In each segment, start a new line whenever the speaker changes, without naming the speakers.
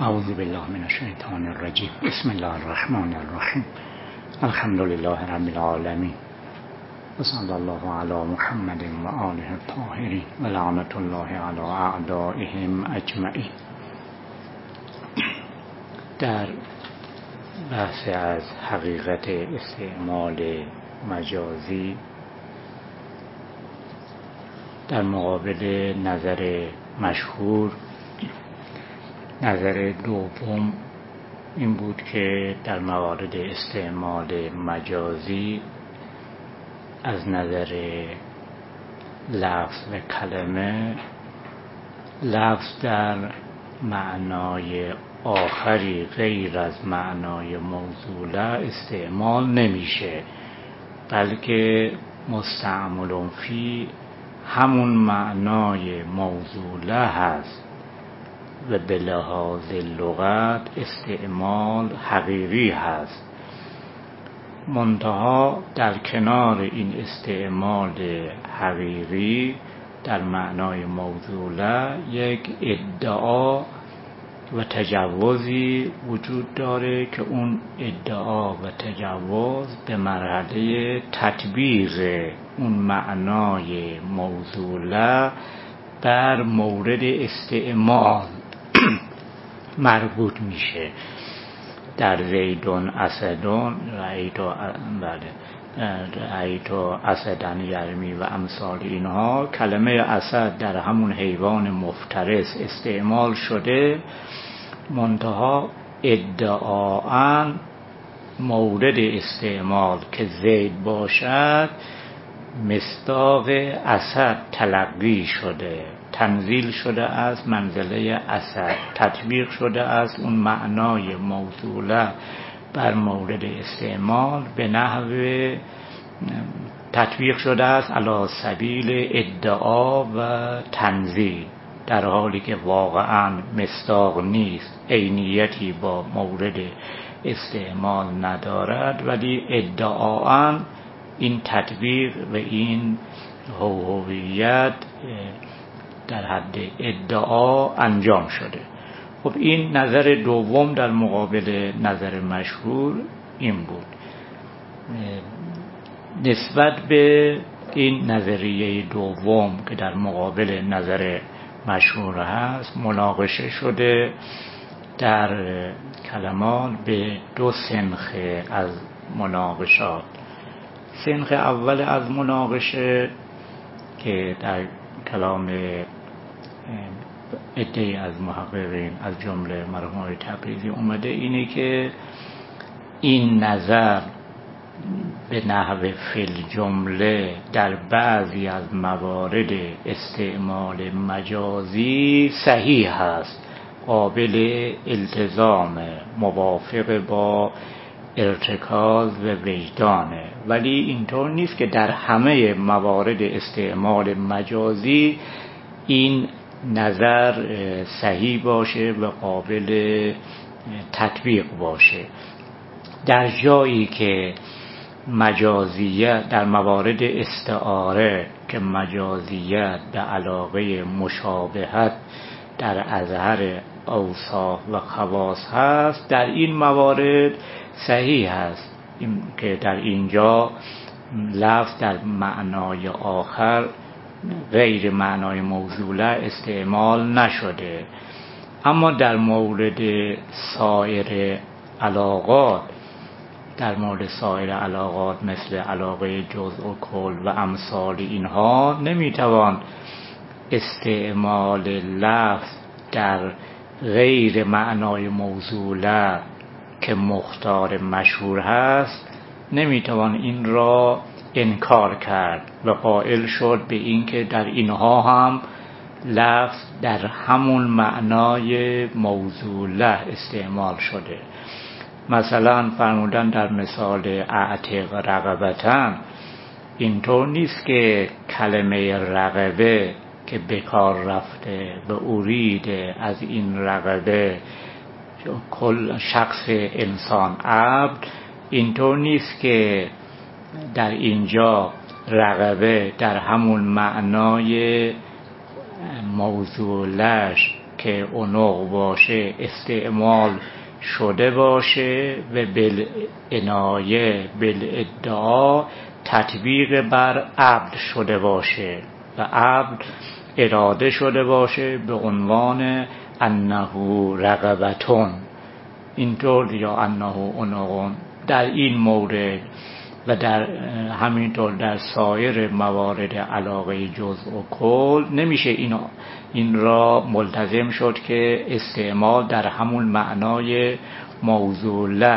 اعوذ بالله من الشیطان الرجیم. بسم الله الرحمن الرحیم. الحمد لله رب العالمین و صلی الله علی محمد و آله الطاهرین و لعنت الله علی اعدائهم اجمعین. در بحث از حقیقت استعمال مجازی در مقابل نظر مشهور، نظر دوم این بود که در موارد استعمال مجازی از نظر لفظ و کلمه، لفظ در معنای آخری غیر از معنای موصوله استعمال نمیشه، بلکه مستعمل فی همون معنای موصوله هست و به لحاظ لغت استعمال حقیقی هست. منتها در کنار این استعمال حقیقی در معنای موصوله یک ادعا و تجوزی وجود داره که اون ادعا و تجوز به مرحله تطبیق اون معنای موصوله بر مورد استعمال مربوط میشه. در زیدون اسدون رأیتو اسدن یرمی و امثال اینها، کلمه اسد در همون حیوان مفترس استعمال شده، منتها ادعااً مورد استعمال که زید باشد مصداق اسد تلقی شده، تنزیل شده از منزله اسد، تطبیق شده از اون معنای موصوله بر مورد استعمال به نحو تطبیق شده است علی سبیل ادعا و تنزیل، در حالی که واقعا مصداق نیست، عینیتی با مورد استعمال ندارد، ولی ادعااً این تطبیق و این هویت در حد ادعا انجام شده. خب این نظر دوم در مقابل نظر مشهور این بود. نسبت به این نظریه دوم که در مقابل نظر مشهور هست مناقشه شده در کلمان به دو سنخ از مناقشات. سنخ اول از مناقشه که در کلام عده‌ای از محققین از جمله مرحوم آقای تبریزی اومده اینه که این نظر به نحو فی الجمله در بعضی از موارد استعمال مجازی صحیح هست، قابل التزام، موافق با ارتکاز و وجدانه، ولی اینطور نیست که در همه موارد استعمال مجازی این نظر صحیح باشه و قابل تطبیق باشه. در جایی که مجازیت در موارد استعاره که مجازیت به علاقه مشابهت در اظهر اوصاف و خواص هست، در این موارد صحیح هست که در اینجا لفظ در معنای آخر غیر معنای موصوله استعمال نشده. اما در مورد سایر علاقات، مثل علاقه جزء و کل و امثال اینها، نمیتوان استعمال لفظ در غیر معنای موصوله که مختار مشهور هست، نمیتوان این را انکار کرد و قائل شد به این که در اینها هم لفظ در همون معنای موصوله استعمال شده. مثلا فرمودن در مثال اعتق رقبتن، اینطور نیست که کلمه رقبه که بکار رفته و اریده از این رقبه کل شخص انسان عبد، اینطور نیست که در اینجا رقبه در همون معنای موصولش که عنق باشه استعمال شده باشه و بالعنایه بالادعا تطبیق بر عبد شده باشه و عبد اراده شده باشه به عنوان انه رغبتون، اینطور یا انه عنقون. در این مورد و در همینطور در سایر موارد علاقه جزء و کل نمیشه این را ملتزم شد که استعمال در همون معنای موصوله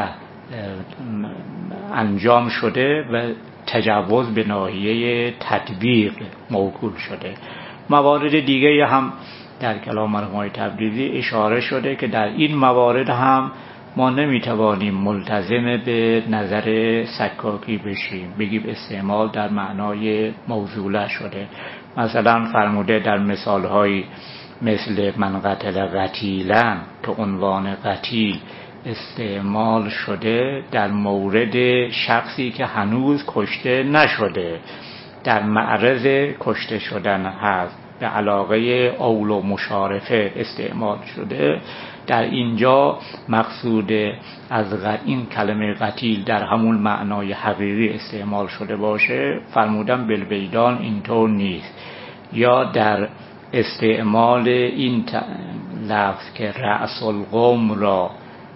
انجام شده و تجاوز به ناحیه تطبیق موکول شده. موارد دیگه هم در کلام مرحوم تبریزی اشاره شده که در این موارد هم ما نمیتوانیم ملتزم به نظر سکاکی بشیم، بگیم استعمال در معنای موصوله شده. مثلا فرموده در مثالهای مثل من قتل قتیلا که عنوان قتیل استعمال شده در مورد شخصی که هنوز کشته نشده، در معرض کشته شدن هست، به علاقه اول و مشارفه استعمال شده. در اینجا مقصود از این کلمه قتیل در همون معنای حقیقی استعمال شده باشه، فرمودن بالبیدان اینطور نیست. یا در استعمال این لفظ که رأس القوم را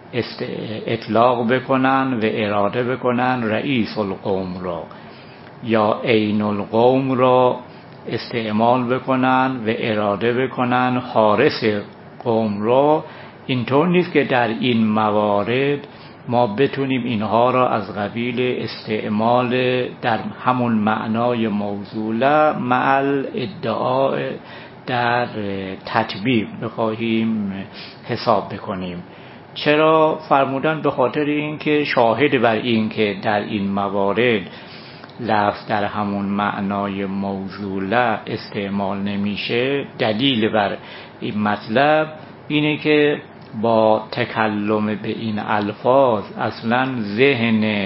اطلاق بکنن و اراده بکنن رئیس القوم را، یا عین القوم را استعمال بکنن و اراده بکنن حارس قوم را، اینطور نیست که در این موارد ما بتونیم اینها را از قبیل استعمال در همون معنای موصوله مع ادعا در تطبیق بخواهیم حساب بکنیم. چرا فرمودن؟ به خاطر اینکه شاهد بر این که در این موارد لفظ در همون معنای موصوله استعمال نمیشه، دلیل بر این مطلب اینه که با تکلم به این الفاظ اصلا ذهن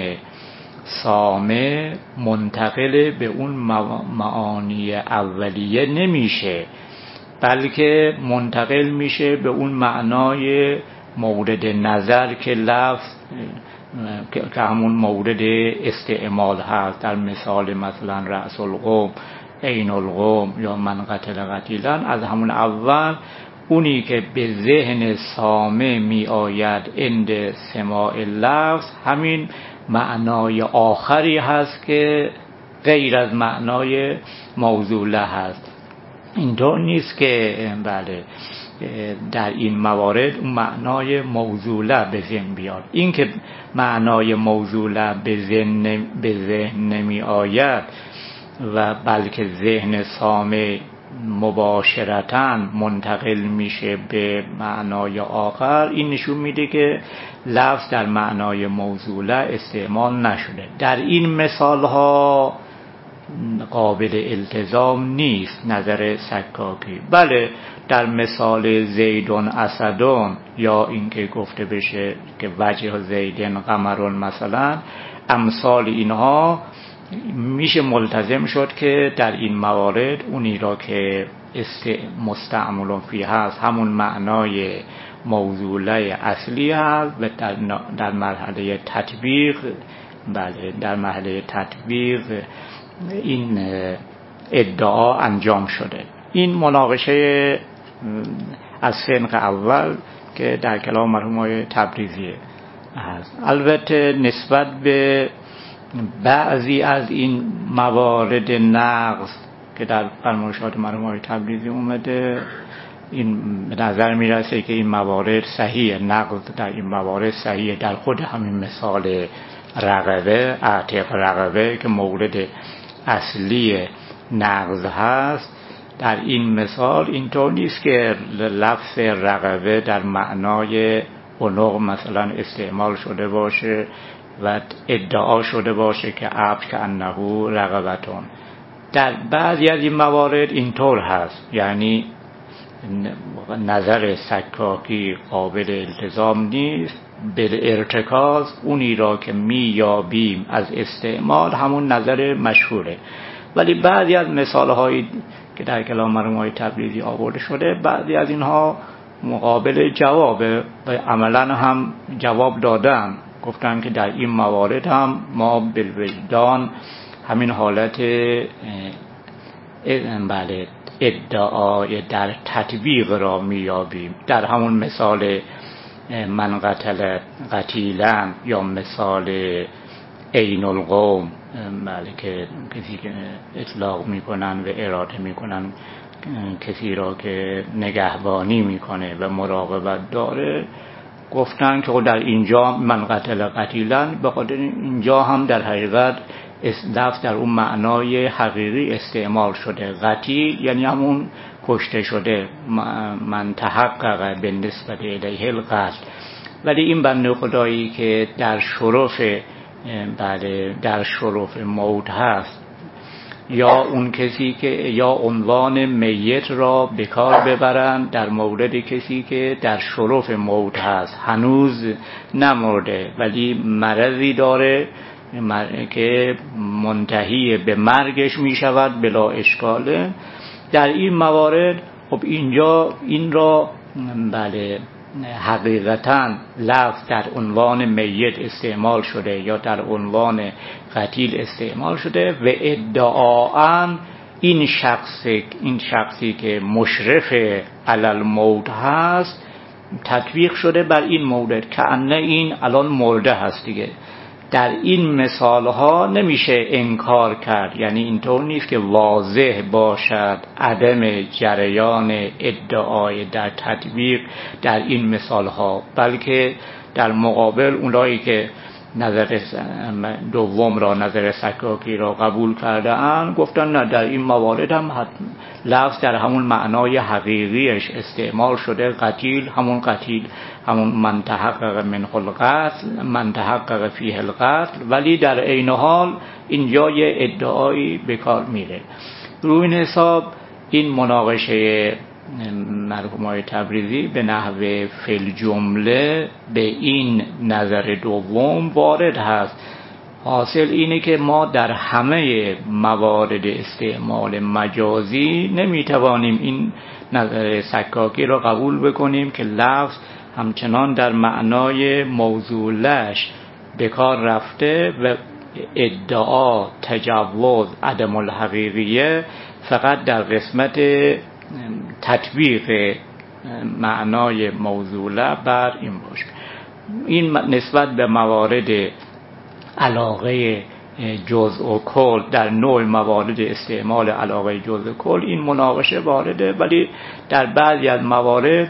سامع منتقل به اون معانی اولیه نمیشه، بلکه منتقل میشه به اون معنای مورد نظر که لفظ که همون مورد استعمال هست. در مثال مثلا رأس القوم، عین القوم یا من قتل قتیلا، از همون اول اونی که به ذهن سامع می آید عند سماع لفظ همین معنای آخری هست که غیر از معنای موصوله هست. اینطور نیست که بله در این موارد اون معنای موصوله به ذهن بیاد. این که معنای موصوله به ذهن نمی آید و بلکه ذهن سامع مباشرتاً منتقل میشه به معنای آخر، این نشون میده که لفظ در معنای موصوله استعمال نشده. در این مثال ها قابل التزام نیست نظر سکاکی. بله در مثال زیدون اسدون، یا اینکه گفته بشه که وجه زیدن قمرون مثلا، امثال اینها میشه ملتزم شد که در این موارد اونی را که مستعمل فیه هست همون معنای موصوله اصلی هست و در مرحله تطبیق، بله در مرحله تطبیق این ادعا انجام شده. این مناقشه از سنق اول که در کلام مرحوم تبریزی هست. البته نسبت به بعضی از این موارد نقض که در فرمایشات مرحوم تبریزی اومده، این به نظر میرسه که این موارد صحیح، نقض در این موارد صحیح. در خود همین مثال رقبه، اعتق رقبه که مورد اصلی نقض هست، در این مثال اینطور نیست که لفظ رقبه در معنای عنق مثلا استعمال شده باشه و ادعا شده باشه که عبد که انه رقبتون. در بعضی از این موارد اینطور هست، یعنی نظر سکاکی قابل التزام نیست. بالارتکاز اونی را که میابیم از استعمال همون نظر مشهوره. ولی بعضی از مثالهایی که در کلام مرحوم تبریزی آورده شده، بعضی از اینها مقابل جواب و عملا هم جواب دادن، گفتن که در این موارد هم ما بالوجدان همین حالت بله ادعای در تطبیق را میابیم. در همون مثال من قتل قتیلا یا مثال عین القوم، بله که کسی که اطلاق میکنن و اراده میکنن کسی را که نگهبانی میکنه و مراقبت داره، گفتن که در اینجا من قتل قتیلا، به خاطر اینجا هم در حقیقت لفظ در اون معنای حقیقی استعمال شده. قتیل یعنی همون کشته شده، من تحقق به نسبت الیه القتل. ولی این بنده خدایی که در شرف در شرف موت هست، یا اون کسی که یا عنوان میت را به کار ببرن در مورد کسی که در شرف موت هست، هنوز نمرده ولی مرضی داره که منتهی به مرگش می شود بلا اشکاله. در این موارد خب اینجا این را بله حقیقتاً لفظ در عنوان میت استعمال شده یا در عنوان قتیل استعمال شده و ادعااً این شخصی که مشرف علی الموت هست تطبیق شده بر این مورد، که انه این الان مرده هست دیگه. در این مثال ها نمیشه انکار کرد، یعنی اینطور نیست که واضح باشد عدم جریان ادعای در تطبیق در این مثال ها، بلکه در مقابل اونایی که نظر دوم را، نظر سکاکی را قبول کرده اند، گفتن نه، در این موارد هم لفظ در همون معنای حقیقیش استعمال شده. قتیل همون من تحقق منه القتل، من تحقق فیه القتل، ولی در عین حال اینجا یه ادعایی به کار میره. روی این حساب این مناقشه مرحوم تبریزی به نحو فی جمله به این نظر دوم وارد هست. حاصل اینه که ما در همه موارد استعمال مجازی نمیتوانیم این نظر سکاکی را قبول بکنیم که لفظ همچنان در معنای موضوعش به کار رفته و ادعا تجوز عدم الحقیقیه فقط در قسمت تطبیق معنای موضوعه بر این باشه. این نسبت به موارد علاقه جزء و کل، در نوع موارد استعمال علاقه جزء و کل این مناقشه وارده، ولی در بعضی از موارد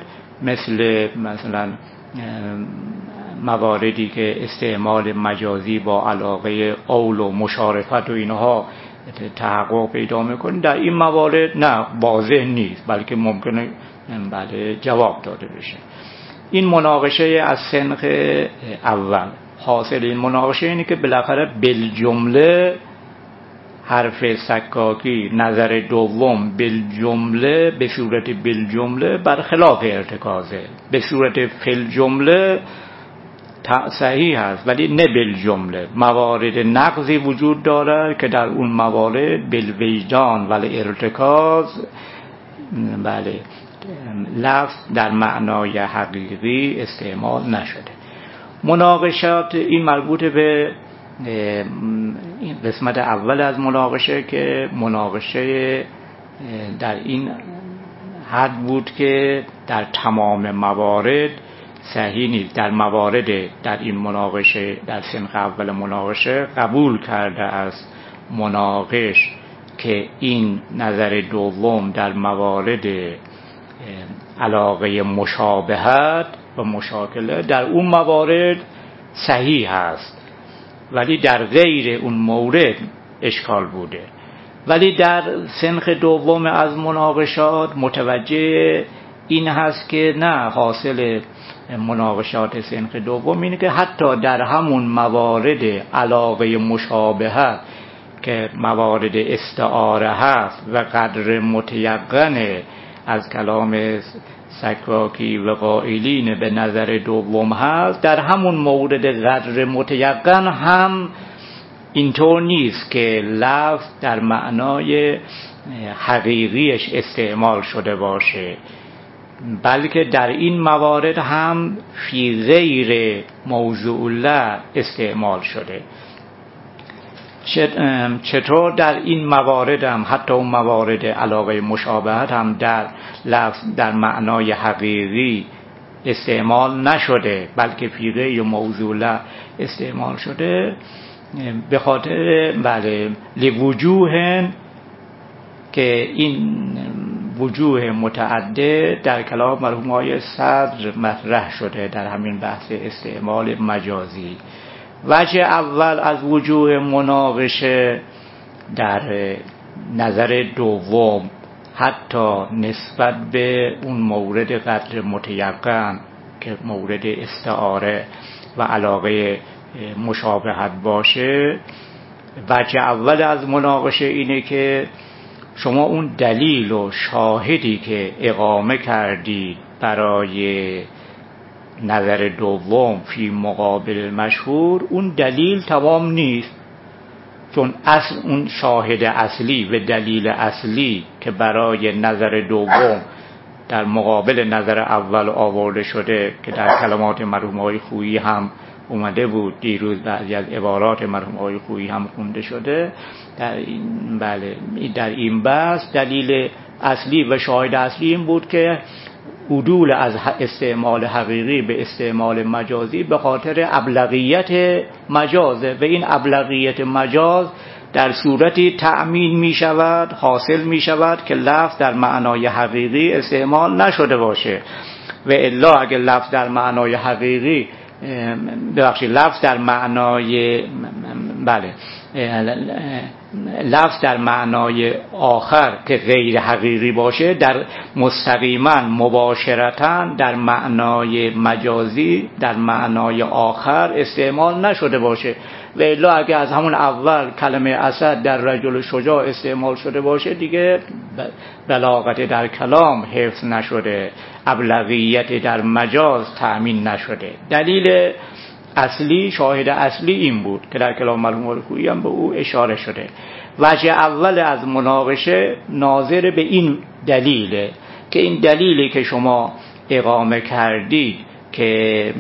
مثلا مواردی که استعمال مجازی با علاقه اول و مشارفت و اینها تحقق پیدا میکنه، در این موارد نه واضح نیست، بلکه ممکنه بله جواب داده بشه. این مناقشه از سنخ اول. حاصل این مناقشه اینه که بالاخره بالجمله حرف سکاکی نظر دوم بالجمله به صورت بالجمله برخلاف ارتکازه، به صورت فی جمله صحیح هست ولی نه بالجمله. موارد نقضی وجود داره که در اون موارد بالوجدان ولی ارتکاز بله لفظ در معنای حقیقی استعمال نشده. مناقشات این مربوط به قسمت اول از مناقشه که مناقشه در این حد بود که در تمام موارد صحیح نیست. در موارد در این مناقشه در سنخ اول مناقشه قبول کرده از مناقش که این نظر دوم در موارد علاقه مشابهت و مشاکله در اون موارد صحیح هست، ولی در غیر اون مورد اشکال بوده. ولی در سنخ دوم از مناقشات متوجه این هست که نه، حاصل مناقشات سنخ دوم اینه که حتی در همون موارد علاقه مشابهت که موارد استعاره هست و قدر متیقن از کلام سکاکی و قائلین به نظر دوم هست، در همون مورد قدر متیقن هم اینطور نیست که لفظ در معنای حقیقیش استعمال شده باشه، بلکه در این موارد هم فی غیر موضوع له استعمال شده. چطور در این موارد هم، حتی اون موارد علاقه مشابهت هم در لفظ در معنای حقیقی استعمال نشده بلکه فی غیر موضوع له استعمال شده؟ به خاطر لوجوه که این وجوه متعدد در کلام مرحوم‌های صدر مطرح شده در همین بحث استعمال مجازی. وجه اول از وجوه مناقشه در نظر دوم حتی نسبت به اون مورد قدر متیقن که مورد استعاره و علاقه مشابهت باشه، وجه اول از مناقشه اینه که شما اون دلیل و شاهدی که اقامه کردی برای نظر دوم فی مقابل مشهور، اون دلیل تمام نیست، چون اصل اون شاهد اصلی و دلیل اصلی که برای نظر دوم در مقابل نظر اول آورده شده که در کلمات مرحوم‌های خویی هم اومده بود، دیروز بعضی از عبارات مرحوم‌های خویی هم خونده شده، در این بحث دلیل اصلی و شاهد اصلی این بود که عدول از استعمال حقیقی به استعمال مجازی به خاطر ابلغیت مجازه و این ابلغیت مجاز در صورتی تأمین می شود، حاصل می شود که لفظ در معنای حقیقی استعمال نشده باشه. و الا اگر لفظ در معنای حقیقی لفظ در معنای لفظ در معنای آخر که غیر حقیقی باشه در مستقیما مباشرتا در معنای مجازی در معنای آخر استعمال نشده باشه. و الا اگه از همون اول کلمه اسد در رجل شجاع استعمال شده باشه دیگه بلاغت در کلام حفظ نشده، ابلغیت در مجاز تأمین نشده. دلیل اصلی، شاهد اصلی این بود که در کلام مرحوم خویی هم به او اشاره شده. وجه اول از مناقشه ناظر به این دلیله که این دلیلی که شما اقامه کردید که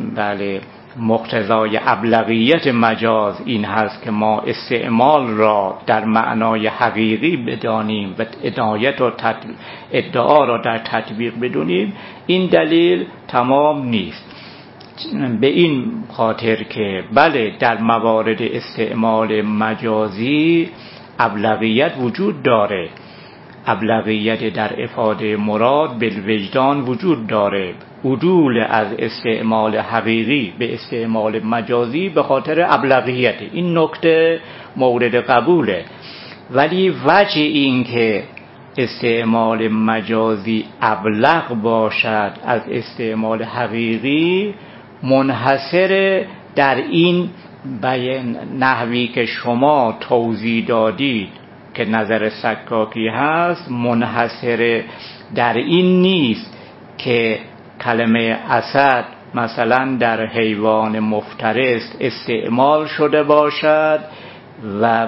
مقتضای ابلغیت مجاز این هست که ما استعمال را در معنای حقیقی بدانیم و عنایت و ادعا را در تطبیق بدونیم، این دلیل تمام نیست. به این خاطر که در موارد استعمال مجازی ابلغیت وجود داره، ابلغیت در افاده مراد بالوجدان وجود داره، عدول از استعمال حقیقی به استعمال مجازی به خاطر ابلغیت، این نکته مورد قبوله. ولی وجه این که استعمال مجازی ابلغ باشد از استعمال حقیقی منحصر در این نحوی که شما توضیح دادید که نظر سکاکی هست، منحصر در این نیست که کلمه اسد مثلا در حیوان مفترس استعمال شده باشد و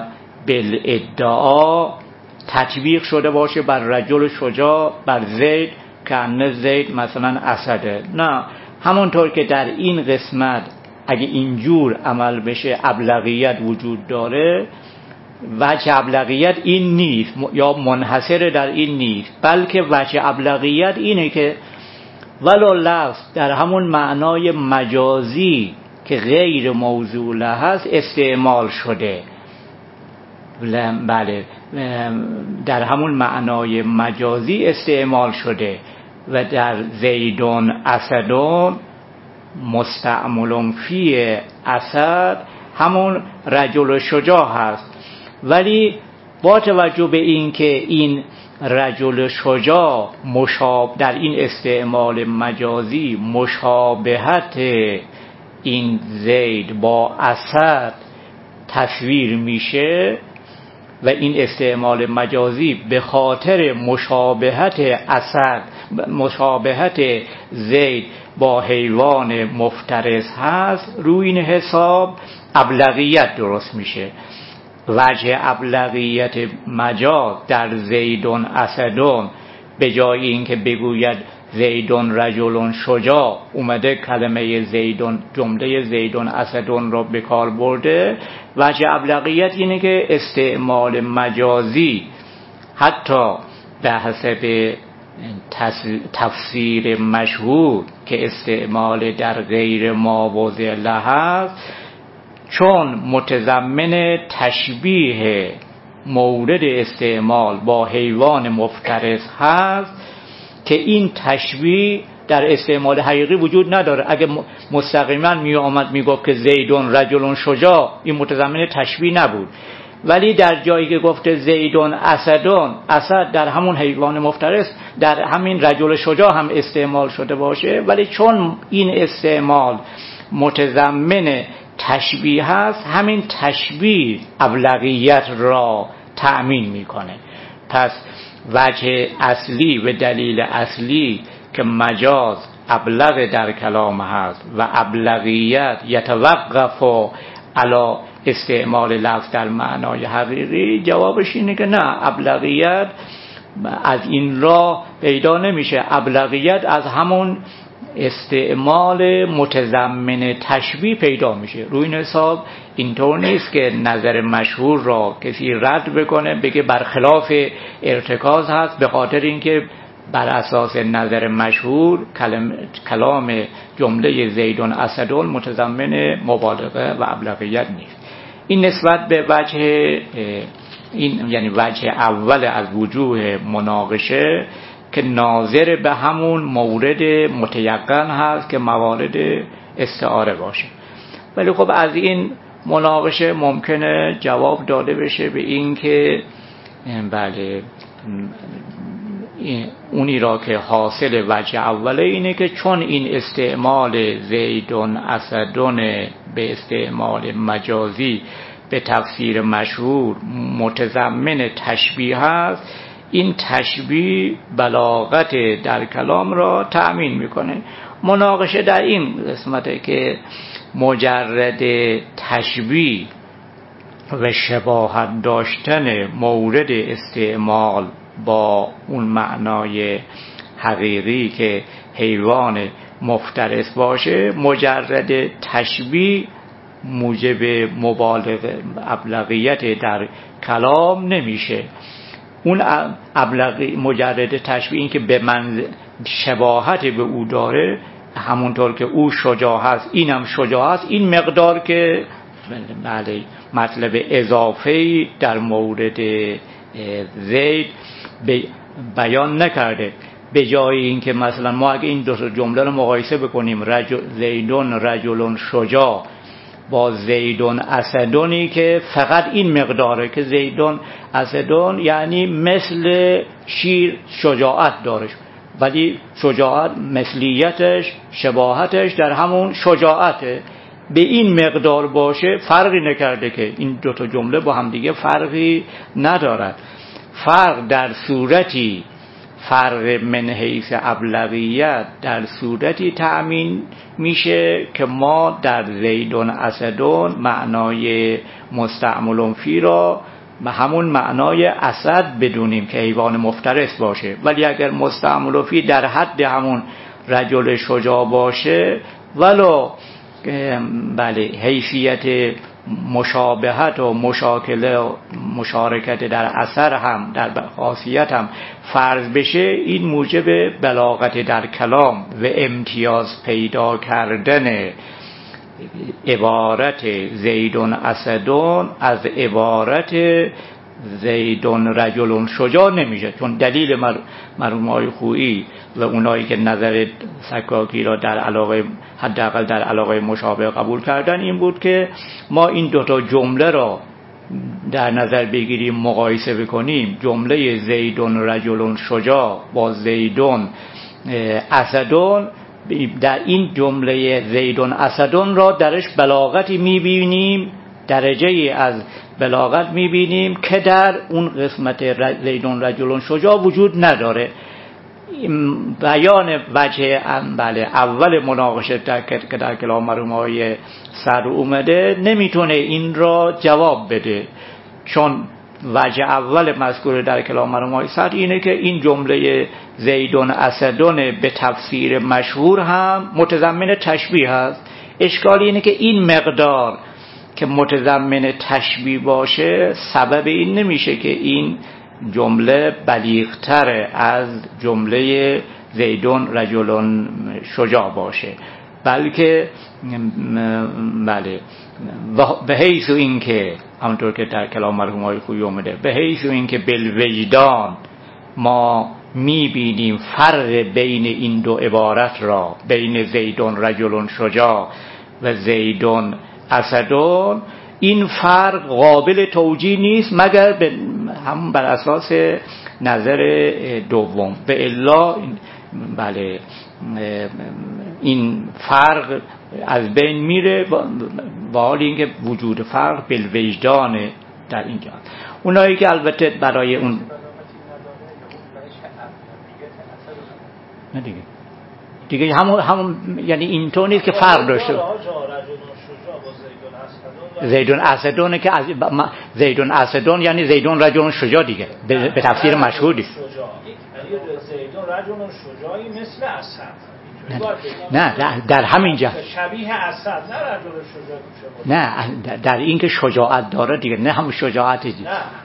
بالادعا تطبیق شده باشه بر رجل شجاع، بر زید که ان زید مثلا اسده. نه، همونطور که در این قسمت اگه اینجور عمل بشه ابلغیت وجود داره، وجه ابلغیت این نیست یا منحصر در این نیست، بلکه وجه ابلغیت اینه که ولو لفظ در همون معنای مجازی که غیر موضوع له هست استعمال شده، در همون معنای مجازی استعمال شده و در زیدون اسدون مستعمل فی اسد همون رجل شجاع هست. ولی با توجه به این که این رجل شجاع در این استعمال مجازی مشابهت این زید با اسد تصویر میشه و این استعمال مجازی به خاطر مشابهت اسد، مشابهت زید با حیوان مفترس هست، روی این حساب ابلغیت درست میشه. وجه ابلغیت مجاز در زیدون اسدون به جای اینکه بگوید زیدون رجل شجاع اومده کلمه زیدون، جمله زیدون اسدون رو به کار برده. وجه ابلغیت اینه که استعمال مجازی حتی به حسب تفسیر مشهور که استعمال در غیر ماوضع له هست، چون متضمن تشبیه مورد استعمال با حیوان مفترس هست که این تشبیه در استعمال حقیقی وجود نداره. اگه مستقیما می آمد می گفت که زیدون رجل شجاع، این متضمن تشبیه نبود. ولی در جایی که گفته زیدون اسدون، اسد در همون حیوان مفترس در همین رجل شجاع هم استعمال شده باشه، ولی چون این استعمال متضمن تشبیه هست، همین تشبیه ابلغیت را تأمین میکنه. پس وجه اصلی و دلیل اصلی که مجاز ابلغ در کلام هست و ابلغیت یتوقف علی استعمال لفظ در معنای حقیقی، جوابش اینه که نه، ابلغیت از این راه پیدا نمیشه. ابلغیت از همون استعمال متضمن تشبیه پیدا میشه. روی این حساب اینطور نیست که نظر مشهور را کسی رد بکنه بگه برخلاف ارتکاز هست، به خاطر اینکه بر اساس نظر مشهور کلام جمله زیدون اسدون متضمن مبالغه و ابلغیت نیست. این نسبت به وجه این، یعنی وجه اول از وجوه مناقشه که ناظر به همون مورد متیقن هست که موارد استعاره باشه. ولی خب از این مناقشه ممکنه جواب داده بشه به این که بله، اونی را که حاصل وجه اوله اینه که چون این استعمال زیدون اسدون به استعمال مجازی به تفسیر مشهور متضمن تشبیه هست، این تشبیه بلاغت در کلام را تأمین میکنه. مناقشه در این قسمته که مجرد تشبیه و شباهت داشتن مورد استعمال با اون معنای حقیقی که حیوان مفترس باشه، مجرد تشبیه موجب مبالغه ابلغیت در کلام نمیشه. اون مجرد تشبیه، این که به من شباهت به او داره، همونطور که او شجاع هست اینم شجاع هست، این مقدار که بله مطلب اضافه‌ای در مورد زید بیان نکرده. به جای اینکه مثلا ما اگه این دو جمله رو مقایسه بکنیم، زیدون رجل شجاع با زیدون اسدونی که فقط این مقداره که زیدون اسدون یعنی مثل شیر شجاعت داره، ولی شجاعت مثلیتش شباهتش در همون شجاعته، به این مقدار باشه فرقی نکرده که این دو تا جمله با هم دیگه فرقی ندارد. فرق در صورتی، فرق من حیث ابلغیت در صورتی تأمین میشه که ما در زیدون اسدون معنای مستعمل فی را به همون معنای اسد بدونیم که حیوان مفترس باشه، ولی اگر مستعمل فی در حد همون رجل شجاع باشه، ولو بله حیثیت مشابهت و مشاکله و مشارکت در اثر هم در خاصیت هم فرض بشه، این موجب بلاغت در کلام و امتیاز پیدا کردن عبارت زیدون اسدون از عبارت زیدون رجل شجاع نمیشه. چون دلیل مرحومای خویی و اونایی که نظر سکاکی را در علاقه حداقل در علاقه مشابه قبول کردن این بود که ما این دوتا جمله را در نظر بگیریم، مقایسه بکنیم، جمله زیدون رجل شجاع با زیدون اسدون، در این جمله زیدون اسدون را درش بلاغتی میبینیم، درجه از بلاغت میبینیم که در اون قسمت زیدون رجل شجاع وجود نداره. بیان وجه بله اول مناقشه که در کلام مرحومای سر اومده نمیتونه این را جواب بده، چون وجه اول مذکور در کلام مرحومای سر اینه که این جمله زیدون اسدون به تفسیر مشهور هم متضمن تشبیه هست. اشکال اینه که این مقدار که متضمن تشبیه باشه سبب این نمیشه که این جمله بلیغتر از جمله زیدون رجل شجاع باشه، بلکه بله به حیث این که همونطور که در کلام مرحوم آقای خویی اومده، به حیث این که بالوجدان ما میبینیم فرق بین این دو عبارت را، بین زیدون رجل شجاع و زیدون اسدون، این فرق قابل توجیه نیست مگر هم بر اساس نظر دوم. به الا بله این فرق از بین میره با حال اینکه وجود فرق بالوجدان در اینجا. اونایی که البته برای اون نه دیگه همون یعنی اینطور نیست که فرق داشته. زیدون اسدونه که زیدون اسدون یعنی زیدون رجل شجاع دیگه به تفسیر مشهور نیست.
زیدون رجل شجاعی مثل اسد.
نه در همین جا
شبیه اسد، نه رجل شجاع.
نه در این که شجاعت داره دیگه، نه همون شجاعت دیگه.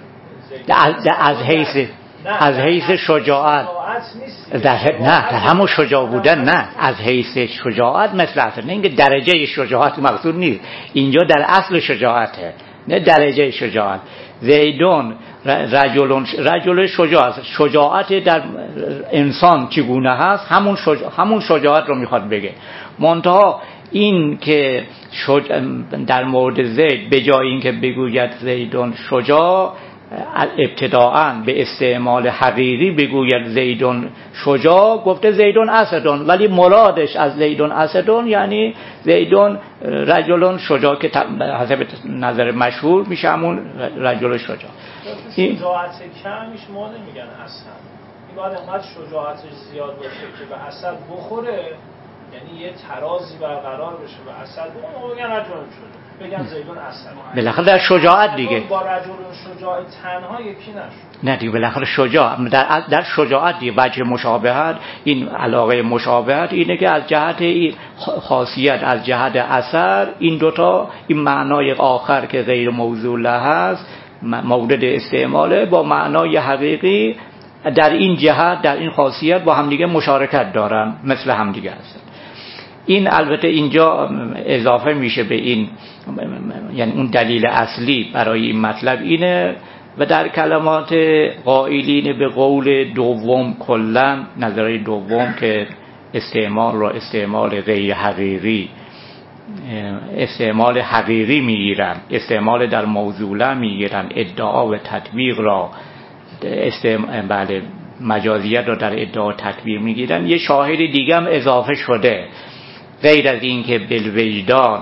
از حیث شجاعت نه در همون شجاع بودن، نه از حیث شجاعت مثل اسد. نه اینکه درجه شجاعت مقصود نیست اینجا، در اصل شجاعته نه درجه شجاعت. زیدون رجل شجاع است. شجاعت در انسان چگونه هست همون شجاعت رو میخواد بگه. منتها این که در مورد زید به جای این که بگوید زیدون شجاع، ابتداءً به استعمال حقیقی بگوید زیدون شجاع، گفته زیدون اسدون، ولی مرادش از زیدون اسدون یعنی زیدون رجل شجاع که حسب نظر مشهور میشه همون رجل شجاع.
شجاعت کمش ما نمیگن اسد، این باید انقدر شجاعتش زیاد باشه که به اسد بخوره، یعنی یه ترازی برقرار بشه به اسد بخوره، بگن رجل شجاع، بگن زیدون اسد.
بالاخره در شجاعت دیگه
با رجل شجاع تنها یکی نشد.
نه دیگه بالاخره شجاع در شجاعت دیگه وجه مشابهت، این علاقه مشابهت اینه که از جهت خاصیت، از جهت اثر، این دوتا این معنای آخر که غیر موضوع هست مورد استعماله با معنای حقیقی در این جهت، در این خاصیت با همدیگه مشارکت دارن، مثل همدیگه هستن. این البته اینجا اضافه میشه به این، یعنی اون دلیل اصلی برای این مطلب اینه و در کلمات قائلین به قول دوم کلا نظریه دوم که استعمال غیر حقیقی، استعمال حقیقی میگیرن، استعمال در موضوع میگیرن، ادعا و تطبیق را بله مجازیت را در ادعا و تطبیق میگیرن. یه شاهد دیگه هم اضافه شده غیر از این که بالوجدان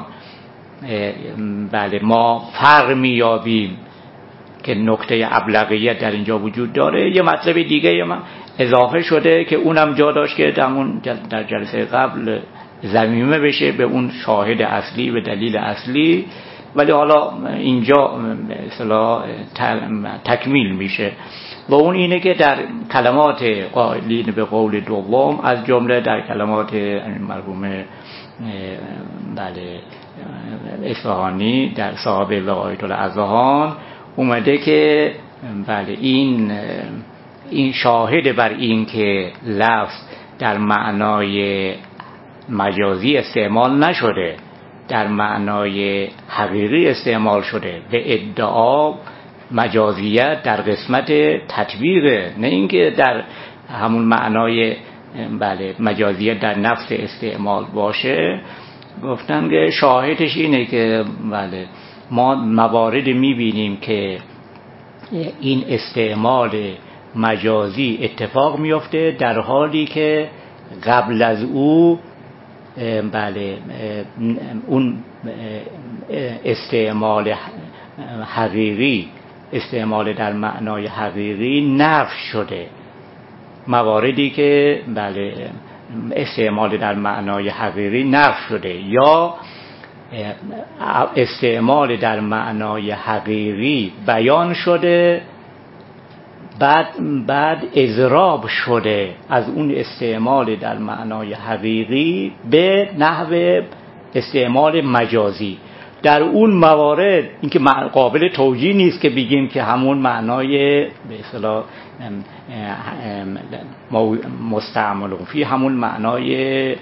بله ما فرق میابیم که نکته ابلغیت در اینجا وجود داره. یه مطلب دیگه هم اضافه شده که اونم جا داشت که در جلسه قبل ضمیمه بشه به اون شاهد اصلی و دلیل اصلی، ولی حالا اینجا اصطلاح تکمیل میشه و اون اینه که در کلمات قائلین به قول دوم، از جمله در کلمات مرحوم بله اصفهانی در صاحب وقایت الاذهان اومده که بله این شاهد بر این که لفظ در معنای مجازی استعمال نشده، در معنای حقیقی استعمال شده به ادعا مجازیت در قسمت تطبیق، نه اینکه در همون معنای بله مجازیت در نفس استعمال باشه. گفتن که شاهدش اینه که بله ما موارد میبینیم که این استعمال مجازی اتفاق میفته در حالی که قبل از او بله اون استعمال حقیقی، استعمال در معنای حقیقی نفی شده. مواردی که بله استعمال در معنای حقیقی نفی شده یا استعمال در معنای حقیقی بیان شده بعد اضراب شده از اون استعمال در معنای حقیقی به نحو استعمال مجازی. در اون موارد اینکه قابل توجیه نیست که بگیم که همون معنای به اصطلاح مستعمل فی همون معنای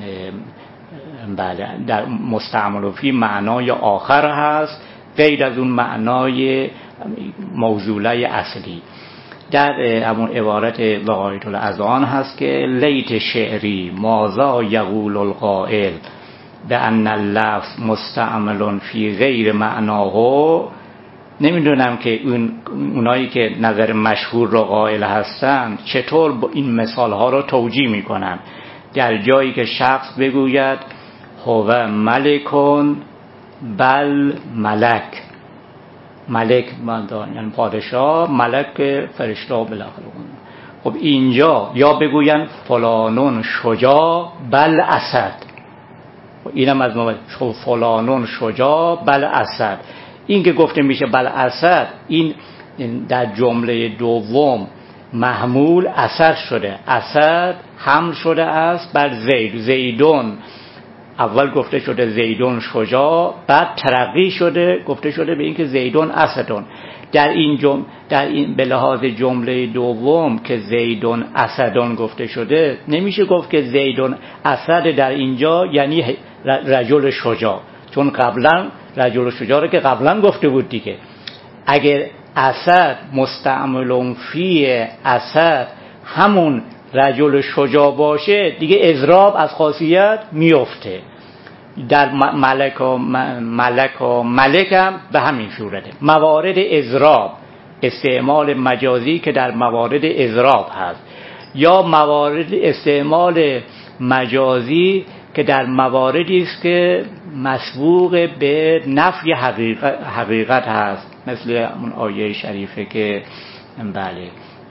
بله در مستعمل فی معنای آخر هست غیر از اون معنای موصوله اصلی. در همون عبارت وقایت الاذان هست که لیت شعری ماذا یقول القائل بأن اللفظ مستعمل فی غیر معناه. نمیدونم که اونایی که نظر مشهور را قائل هستن چطور این مثال ها را توجیه میکنن. در جایی که شخص بگوید هو ملکون بل ملک، ملک یعنی پادشاه، ملک فرشته بالاخره. خب اینجا یا بگوین فلانون شجاع بل اسد، اینم از نوع فلانون شجاع بل اسد. این که گفته میشه بل اسد، این در جمله دوم محمول اسد شده، اسد حمل شده است بر زید، زیدون اول گفته شده زیدون شجاع، بعد ترقی شده گفته شده به این که زیدون اسدون. در این به لحاظ جمله دوم که زیدون اسدون گفته شده نمیشه گفت که زیدون اسد در اینجا یعنی رجل شجاع، چون قبلا رجل شجاع رو که قبلا گفته بود دیگه. اگر اسد مستعمل فی اسد همون رجل شجاع باشه دیگه اضراب از خاصیت میفته. در ملک و ملک هم به همین صورته. موارد اضراب، استعمال مجازی که در موارد اضراب هست، یا موارد استعمال مجازی که در مواردی است که مسبوق به نفی حقیقت هست، مثل اون آیه شریفه که بله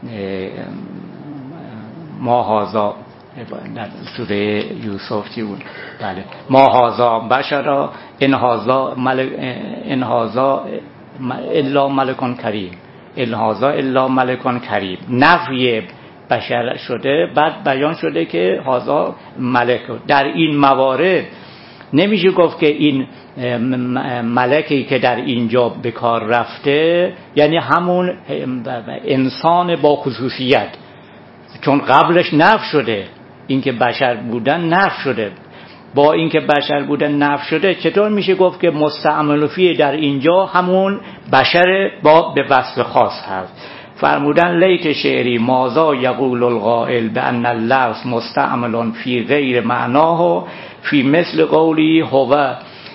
ما هازا در سوره یوسف چی بود؟ بله ما هازا بشرا ان هازا الا ملکون کریم، ان هازا الا ملکون کریم. نفی بشر شده، بعد بیان شده که هازا ملک. در این موارد نمیشه گفت که این ملکی که در اینجا به کار رفته یعنی همون انسان با خصوصیت، چون قبلش نفی شده، اینکه بشر بودن نفی شده. با اینکه بشر بودن نفی شده چطور میشه گفت که مستعمل فی در اینجا همون بشر با به وصف خاص هست؟ فرمودن لیت شعری ماذا یقول القائل بأن اللفظ مستعمل فی غیر معناه فی مثل قولی هو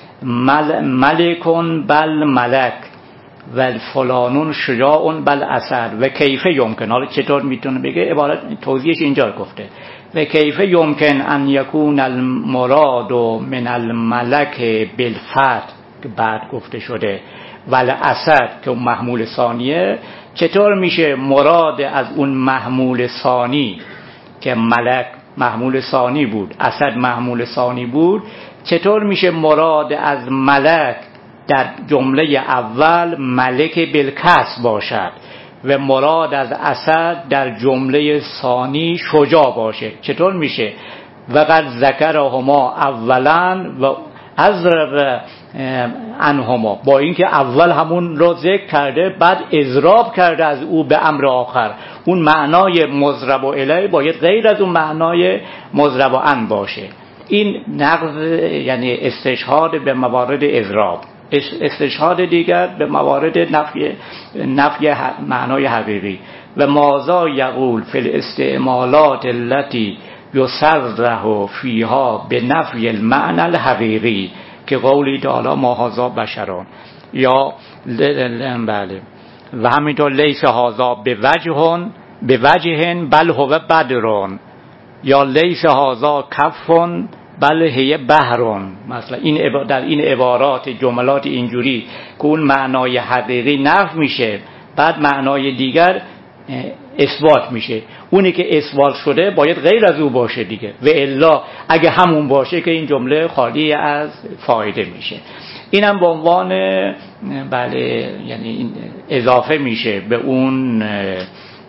ملکون بل ملک و فلانون شجاعون بل اسد و کیف یمکن. حالا چطور میتونه بگه؟ عبارت توضیحش اینجا گفته و کیف یمکن ان یکون المراد من الملک بالفتح که بعد گفته شده ول اسد که محمول ثانیه. چطور میشه مراد از اون محمول ثانی که ملک محمول ثانی بود، اسد محمول ثانی بود، چطور میشه مراد از ملک در جمله اول ملک بالکسر باشد و مراد از اسد در جمله ثانی شجاع باشه؟ چطور میشه؟ وقد ذکرهما اولا و اضرب عنهما، با اینکه اول همون رو ذکر کرده بعد اضراب کرده از او به امر آخر. اون معنای مضرب الیه باید غیر از اون معنای مضرب عن باشه. این نقض یعنی استشهاد به موارد اضراب، استشهاد دیگر به موارد نفی معنای حقیقی. و ماذا یقول فی الاستعمالات التي یصرح فیها به نفی المعنى الحقیقی که قولی تعالی ما هذا بشران، یا بله و همینطور لیس هذا به وجه بل هو بدرون، یا لیس هذا کف بل هی بحرون. مثلا این در این عبارات جملات اینجوری که اون معنای حقیقی نفی میشه بعد معنای دیگر اثبات میشه، اونی که اثبات شده باید غیر از او باشه دیگه، و الا اگه همون باشه که این جمله خالی از فایده میشه. اینم به عنوان بله یعنی اضافه میشه به اون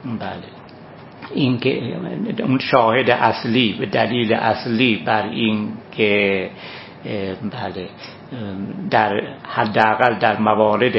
بله این که اون شاهد اصلی و دلیل اصلی بر این که بله در حداقل در موارد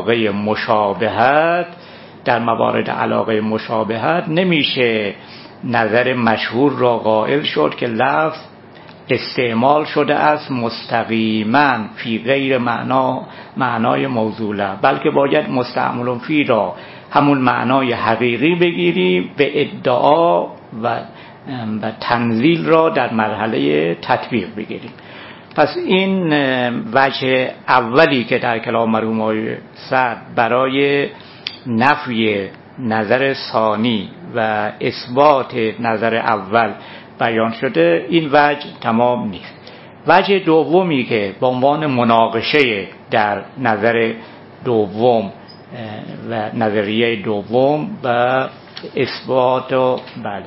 علاقه مشابهت نمیشه نظر مشهور را قائل شد که لفظ استعمال شده است مستقیما فی غیر معنای موصوله، بلکه باید مستعمل فی را همون معنای حقیقی بگیریم به ادعا و تنزیل را در مرحله تطبیق بگیریم. پس این وجه اولی که در کلام مرحوم آقای سعد برای نفی نظر ثانی و اثبات نظر اول بیان شده، این وجه تمام نیست. وجه دومی که به عنوان مناقشه در نظر دوم و نظریه دوم و اثبات و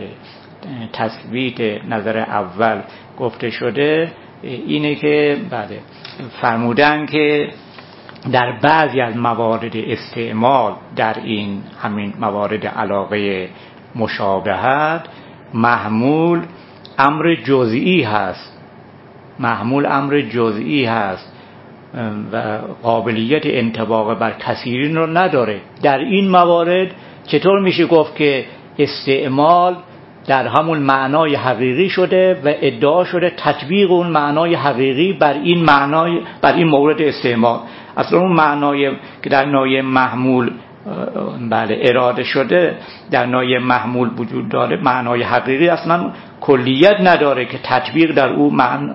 تثبیت نظر اول گفته شده اینه که فرمودن که در بعضی از موارد استعمال در این همین موارد علاقه مشابهت محمول امر جزئی هست و قابلیت انطباق بر کثیرین رو نداره. در این موارد چطور میشه گفت که استعمال در همون معنای حقیقی شده و ادعا شده تطبیق اون معنای حقیقی بر این مورد استعمال؟ اصلا اون معنای که در نایه محمول اراده شده در نایه محمول وجود داره، معنای حقیقی اصلا کلیت نداره که تطبیق در او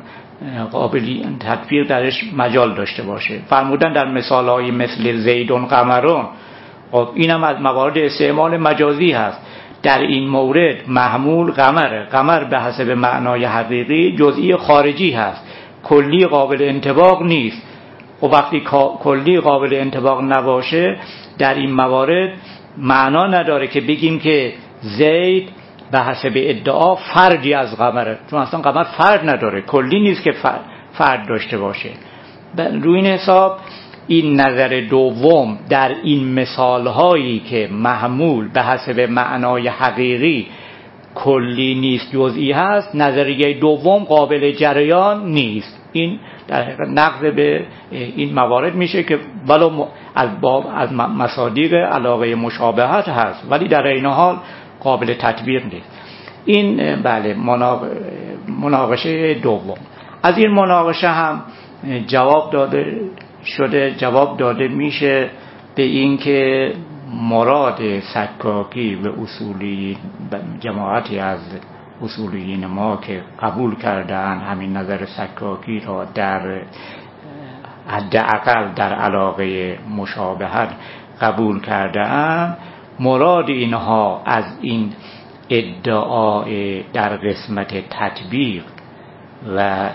تطبیق درش مجال داشته باشه. فرمودن در مثالهای مثل زیدون قمرون، خب اینم از موارد استعمال مجازی هست. در این مورد محمول قمر به حسب معنای حقیقی جزئی خارجی هست، کلی قابل انطباق نیست. و وقتی کلی قابل انطباق نباشه در این موارد معنا نداره که بگیم که زید به حسب ادعا فردی از قمره، چون اصلا قمر فرد نداره، کلی نیست که فرد داشته باشه. روی این حساب این نظر دوم در این مثال هایی که محمول به حسب معنای حقیقی کلی نیست جزئی هست، نظریه دوم قابل جریان نیست. این در حقیقت نقض به این موارد میشه که ولو از مصادیق علاقه مشابهت هست ولی در این حال قابل تطبیق نیست. این مناقشه دوم. از این مناقشه هم جواب داده میشه به این که مراد سکاکی و اصولی جماعتی از اصولیین ما که قبول کردن همین نظر سکاکی را در حداقل در علاقه مشابهت قبول کردن، مراد اینها از این ادعای در قسمت تطبیق و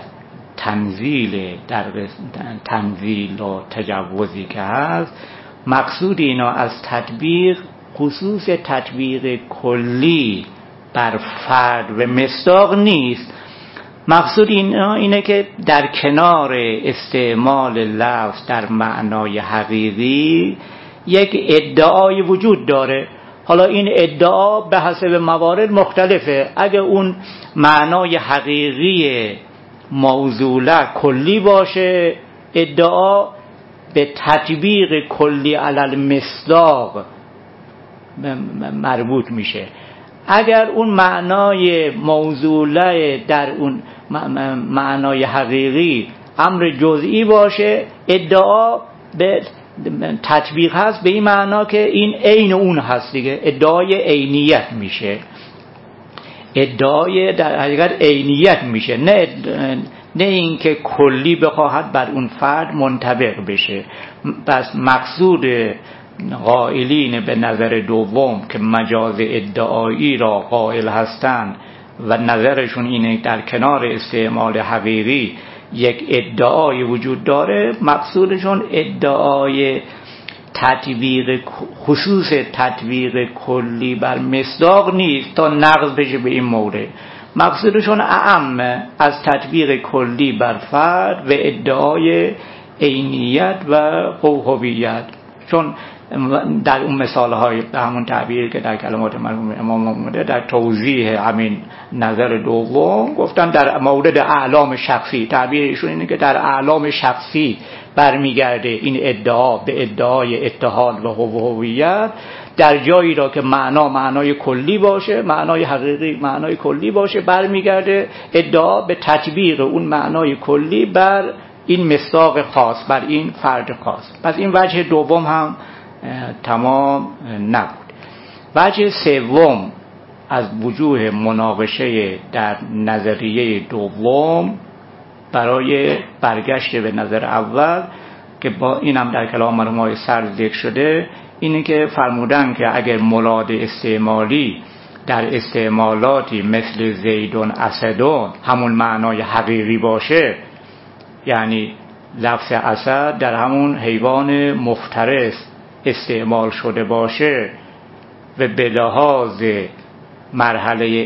تنزیل و تجوزی که هست، مقصود اینا از تطبیق خصوص تطبیق کلی بر فرد و مصداق نیست. مقصود اینه که در کنار استعمال لفظ در معنای حقیقی یک ادعای وجود داره. حالا این ادعا به حسب موارد مختلفه. اگه اون معنای حقیقی موصوله کلی باشه، ادعا به تطبیق کلی علی المصداق مربوط میشه. اگر اون معنای موصوله در اون معنای حقیقی امر جزئی باشه، ادعا به تطبیق هست به این معنا که این عین اون هست دیگه، ادعای عینیت میشه، ادعای در حقیقت عینیت میشه، نه اینکه کلی بخواهد بر اون فرد منطبق بشه. پس مقصود قائلین به نظر دوم که مجاز ادعایی را قائل هستند و نظرشون اینه در کنار استعمال حقیقی یک ادعای وجود داره، مقصودشون ادعای تطبیق خصوص تطبیق کلی بر مصداق نیست تا نقض بشه به این مورد. مقصودشون اعم از تطبیق کلی بر فرد و ادعای عینیت و هویت. چون در اون مثال‌های به همون تعبیر که در کلمات مرحوم امام اومده در توضیح همین نظر دوم گفتن در مورد اعلام شخصی، تعبیر ایشون اینه که در اعلام شخصی برمیگرده این ادعا به ادعای اتحاد و هویت، در جایی را که معنای کلی باشه، معنای حقیقی معنای کلی باشه، برمیگرده ادعا به تطبیق اون معنای کلی بر این مصداق خاص، بر این فرد خاص. پس این وجه دوم هم تمام نبود. وجه سوم از وجوه مناقشه در نظریه دوم برای برگشت به نظر اول که با اینم در کلام مرحوم آقای سر ذکر شده، اینه که فرمودن که اگر مراد استعمالی در استعمالاتی مثل زیدون اسدون همون معنای حقیقی باشه، یعنی لفظ اسد در همون حیوان مفترس استعمال شده باشه و به لحاظ مرحله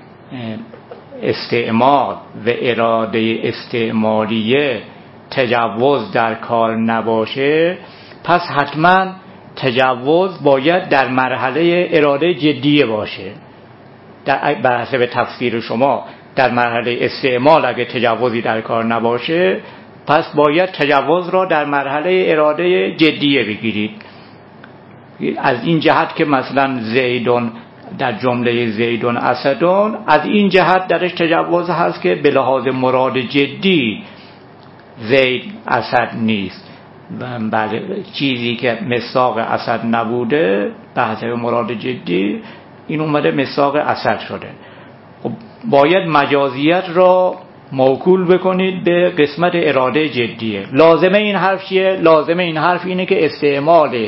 استعمال و اراده استعمالیه تجاوز در کار نباشه، پس حتما تجاوز باید در مرحله اراده جدیه باشه. بر حسب تفسیر شما در مرحله استعمال اگه تجاوزی در کار نباشه، پس باید تجاوز را در مرحله اراده جدیه بگیرید. از این جهت که مثلا زیدون در جمله زیدون اسدون، از این جهت درش تجاوز هست که به لحاظ مراد جدی زید اسد نیست، بله چیزی که مصداق اسد نبوده به حسب مراد جدی این اومده مصداق اسد شده. خب باید مجازیت را موکول بکنید به قسمت اراده جدیه. لازمه این حرف چیه؟ لازمه این حرف اینه که استعمال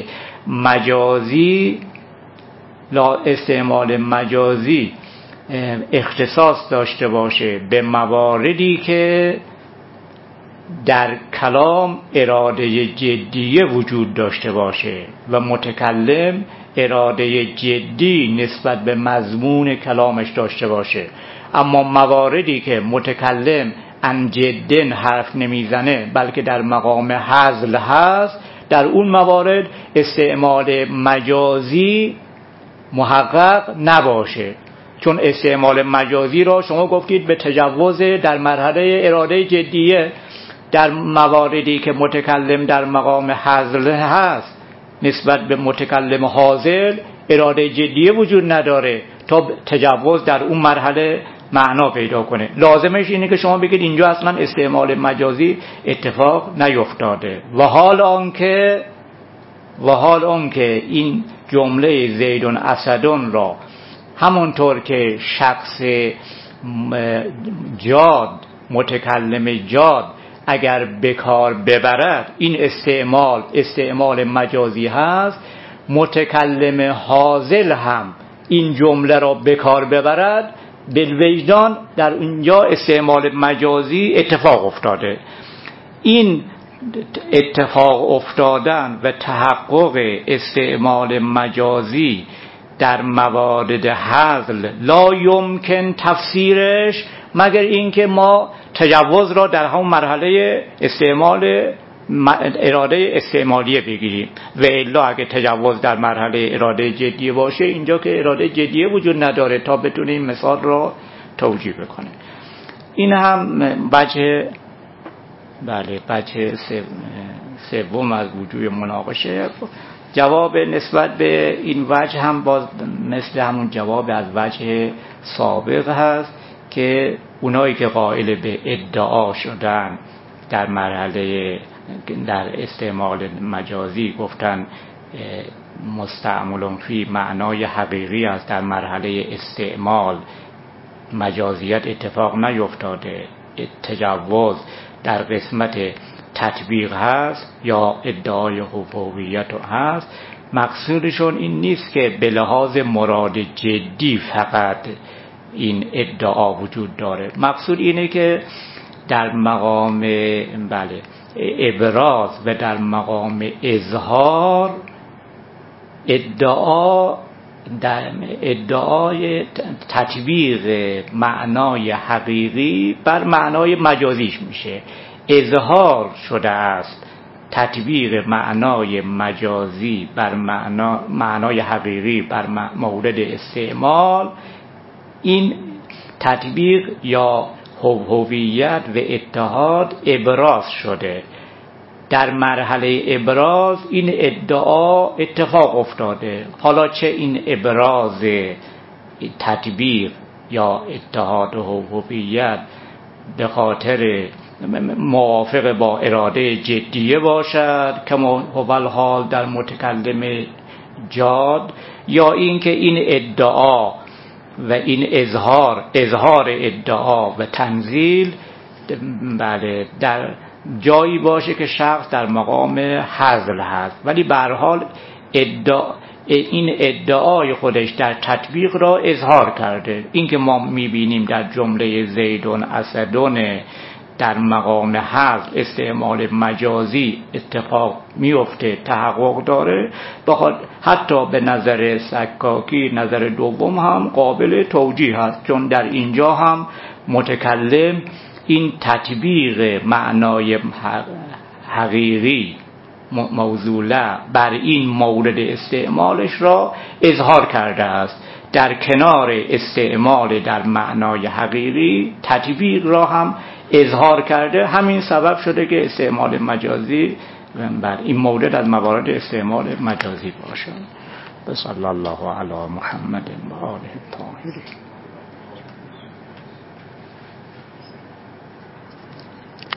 مجازی اختصاص داشته باشه به مواردی که در کلام اراده جدیه وجود داشته باشه و متکلم اراده جدی نسبت به مضمون کلامش داشته باشه. اما مواردی که متکلم عن جدن حرف نمیزنه بلکه در مقام هزل هست، در اون موارد استعمال مجازی محقق نباشه، چون استعمال مجازی را شما گفتید به تجاوز در مرحله اراده جدیه. در مواردی که متکلم در مقام هزل هست نسبت به متکلم حاضر اراده جدیه وجود نداره تا تجاوز در اون مرحله معنا پیدا کنه. لازمش اینه که شما بگید اینجا اصلا استعمال مجازی اتفاق نیفتاده. و حال آنکه این جمله زیدون اسدون را همونطور که شخص جاد متکلم جاد اگر بکار ببرد این استعمال مجازی هست، متکلم حاضل هم این جمله را بکار ببرد بالوجدان در اونجا استعمال مجازی اتفاق افتاده. این اتفاق افتادن و تحقق استعمال مجازی در موارد هزل لا یمکن تفسیرش مگر اینکه ما تجاوز را در همون مرحله استعمال اراده استعمالیه بگیریم، و الا اگه تجاوز در مرحله اراده جدیه باشه، اینجا که اراده جدیه وجود نداره تا بتونه این مثال را توجیه بکنه. این هم وجه سوم از وجوه مناقشه. جواب نسبت به این وجه هم باز مثل همون جواب از وجه سابق هست که اونایی که قائل به ادعا شدن در مرحله در استعمال مجازی گفتن مستعمل فی معنای حقیقی است، در مرحله استعمال مجازیت اتفاق نیفتاده، تجاوز در قسمت تطبیق هست یا ادعای هویت هست. مقصودشون این نیست که به لحاظ مراد جدی فقط این ادعا وجود داره، مقصود اینه که در مقام ابراز و در مقام اظهار ادعای تطبیق معنای حقیقی بر معنای مجازیش میشه. اظهار شده است تطبیق معنای مجازی بر معنای حقیقی بر مورد استعمال، این تطبیق یا هویت و اتحاد ابراز شده. در مرحله ابراز این ادعا اتفاق افتاده. حالا چه این ابراز تطبیق یا اتحاد و هویت به خاطر موافق با اراده جدیه باشد که هو الحال در متکلم جاد، یا اینکه این ادعا و این اظهار ادعا و تنزیل بله در جایی باشه که شخص در مقام هزل هست، ولی به هر حال این ادعای خودش در تطبیق را اظهار کرده. این که ما میبینیم در جمله زیدون اسدون در مقام هزل استعمال مجازی اتفاق میفته، تحقق داره، بخاطر حتی به نظر سکاکی نظر دوم هم قابل توجیه هست، چون در اینجا هم متکلم این تطبیق معنای حقیقی موزوله بر این مورد استعمالش را اظهار کرده است. در کنار استعمال در معنای حقیقی تطبیق را هم اظهار کرده. همین سبب شده که استعمال مجازی بر این مورد از موارد استعمال مجازی باشد. صلی الله علی محمد و آله الطاهرین.